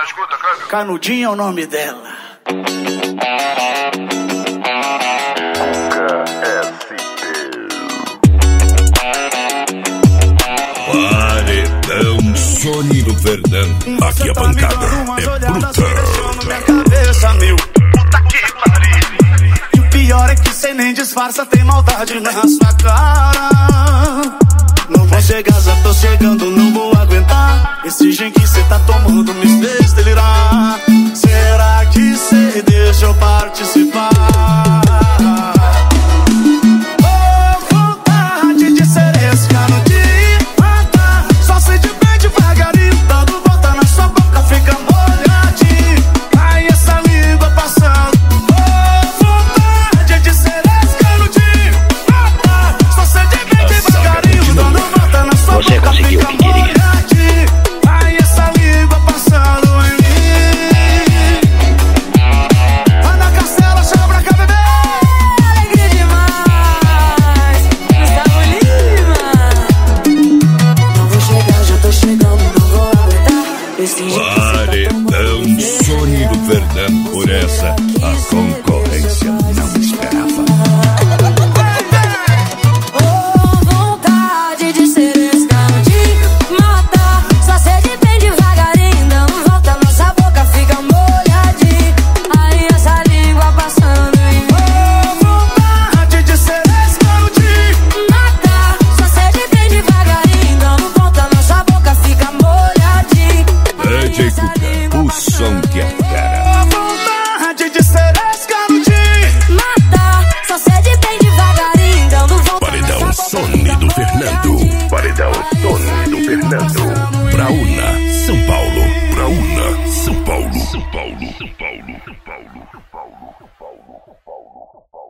escuta, câmbio. Canudinho é o nome dela. Paredão Sonido Fernando. Aqui a bancada é brutal. Puta que pariu. E o pior é que cê nem disfarça, tem maldade na sua cara. Não vou chegar, já tô chegando, não vou aguentar. Esse gin que cê tá tomando me fez delirar. Será que cê deixa eu participar? Oh, vontade de ser esse canudinho. Só sei de bem devagarinho, dando volta na sua boca, fica molhadinho. Ai, essa língua passando. Oh, vontade de ser esse canudinho. Só sei de bem devagarinho, dando volta na sua Você boca, conseguiu o fica que queria. molhadinho. Ai, essa língua passando em mim. Ana Castela, chama pra cá, bebê. Alegria demais, Gustavo Lima. Não vou chegar, já tô chegando, não vou aguentar. Esse jeito Paredão Sonido Fernando. Por essa, a concorrência não esperava. Oh, vontade de ser esse canudinho, matar. Só sede bem devagarinho, dando volta, nossa boca fica molhadinha. Aí essa língua passando em mim. Vontade de ser esse canudinho. Matar, só sede bem devagarinho, dando volta, nossa boca fica molhadinha. DJ Cuca, o som que é fera. Vontade de ser esse canudinho. Matar, só sede bem devagarinho, dando volta. Paredão Sonido Fernando. Paredão Sonido Fernando. Braúna, São Paulo. Braúna, São Paulo. São Paulo. São Paulo. São Paulo. São Paulo. São Paulo. São Paulo.